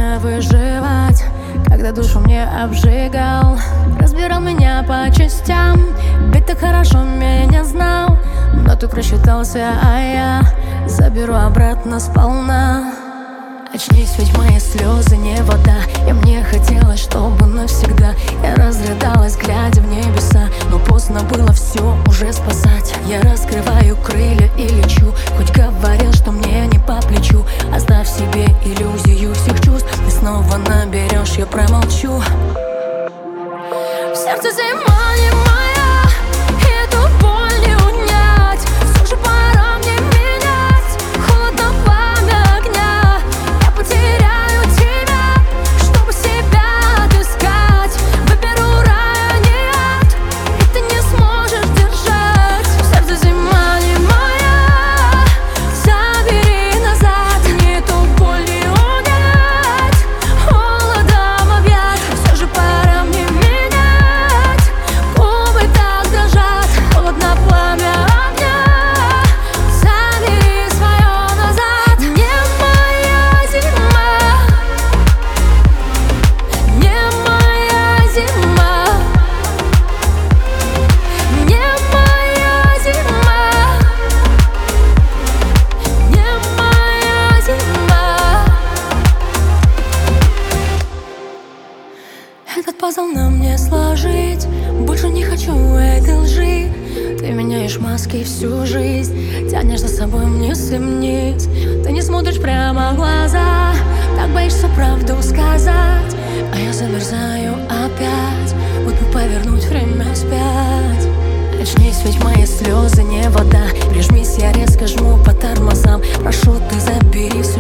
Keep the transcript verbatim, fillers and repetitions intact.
время выживать, когда душу мне обжигал, разбирал меня по частям, ведь ты хорошо меня знал. Но ты просчитался, а я заберу обратно сполна. Очнись, ведь мои слезы не вода, и мне хотелось, чтобы навсегда. Я разрыдалась, глядя в небеса, но поздно было все уже спасать. Я раскрываю крылья и лечу, хоть говорил, что мне не по плечу. Оставь себе иллюзию всех чувств, ты снова наберешь, я промолчу. В сердце зима не моя, и эту боль не унять. Все же пора мне менять, холодно пламя огня. Я потеряю тебя, чтобы себя отыскать. Выберу рай, а не ад, и ты не сможешь держать. В сердце зима не моя, забери назад. Мне эту боль не унять, холодом объять. Все же пора мне менять, губы так дрожат. Холодно пламя огня, забери свое назад. Не моя зима, не моя зима, не моя зима, не моя зима. Этот пазл на мне сложить, больше не хочу этой лжи. Ты меняешь маски всю жизнь, тянешь за собой мысли вниз. Ты не смотришь прямо в глаза, так боишься правду сказать. А я замерзаю опять, вот бы повернуть время вспять. Очнись, ведь мои слезы не вода, прижмись, я резко жму по тормозам. Прошу, ты забери все